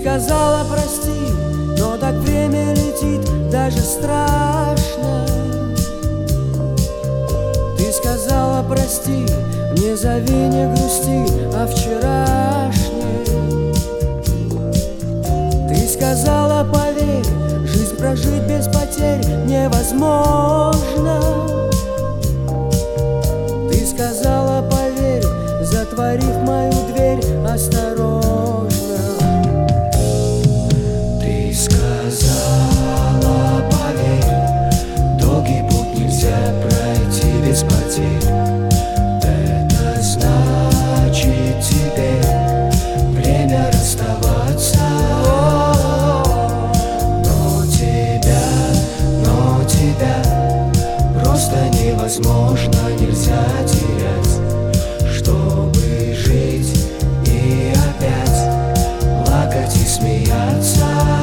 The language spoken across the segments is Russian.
сказала прости, но так время летит, даже страшно. Ты сказала прости, не зови, не грусти о вчерашнем. Ты сказала поверь, жизнь прожить без потерь невозможно. Ты сказала поверь, затворив мою дверь осторожно. Ты сказала поверь, долгий путь нельзя пройти без потерь. Это значит теперь время расставаться. Но тебя просто невозможно, нельзя терять, чтобы жить и опять плакать и смеяться.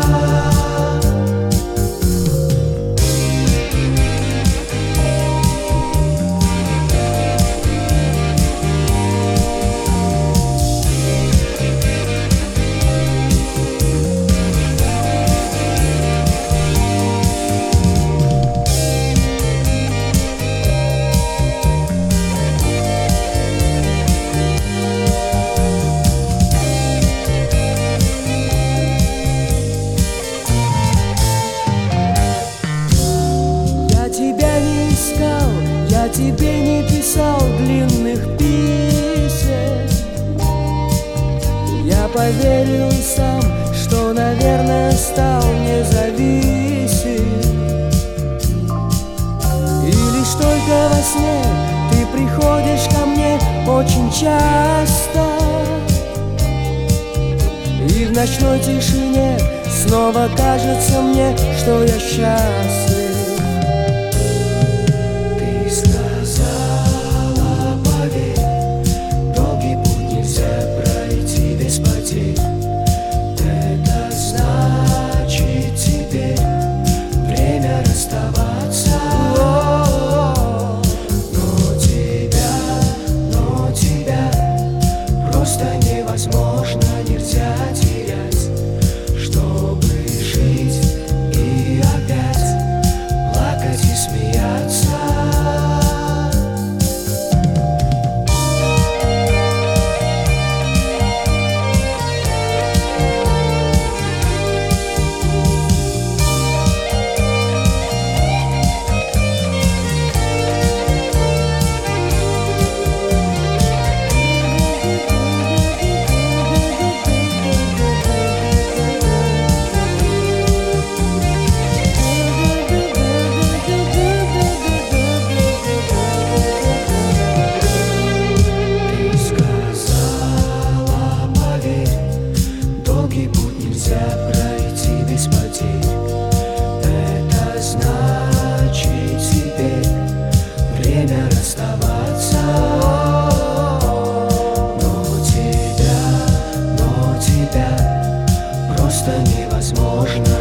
Я тебе не писал длинных писем. Я поверил сам, что, наверное, стал независим. И лишь только во сне ты приходишь ко мне очень часто. И в ночной тишине снова кажется мне, что я счастлив. Это значит теперь время расставаться. Но тебя просто невозможно, нельзя терять, чтобы жить и опять плакать и смеяться. Пройти без потерь. Это значит теперь время расставаться. Но тебя просто невозможно,